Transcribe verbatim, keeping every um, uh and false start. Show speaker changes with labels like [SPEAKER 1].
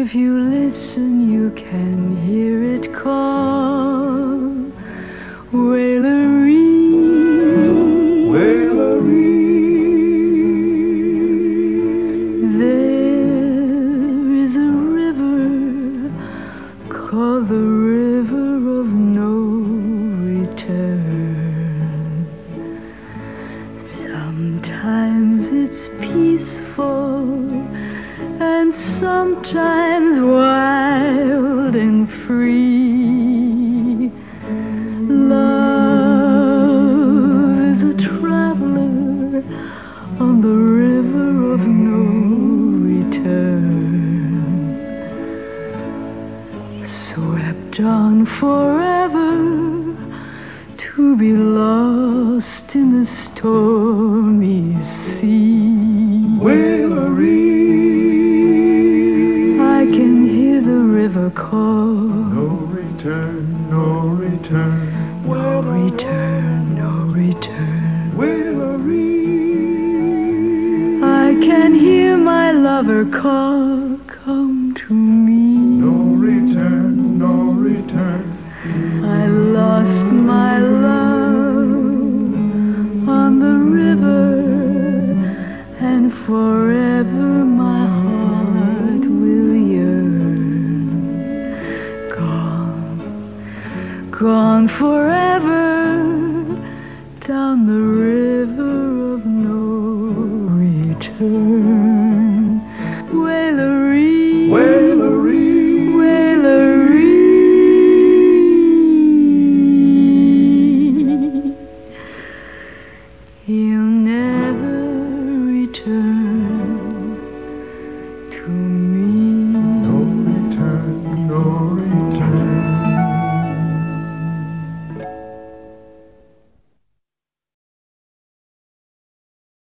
[SPEAKER 1] If you listen, you can hear it call. Waileree, Waileree. There is a river called the River of No Return. Sometimes it's peaceful, and sometimes wild and free. Love is a traveler on the river of no return, swept on forever to be lost in the stormy sea.
[SPEAKER 2] Waileree,
[SPEAKER 1] I can hear the river call.
[SPEAKER 2] no return, no return,
[SPEAKER 1] No return, no return.
[SPEAKER 2] Waileree,
[SPEAKER 1] I can hear my lover call. Come to me.
[SPEAKER 2] no return, no return.
[SPEAKER 1] I lost my love on the river, and forever my heart will yearn. Gone, gone forever down the river of no return. Waileree,
[SPEAKER 2] Waileree,
[SPEAKER 1] Waileree. He'll never return to me.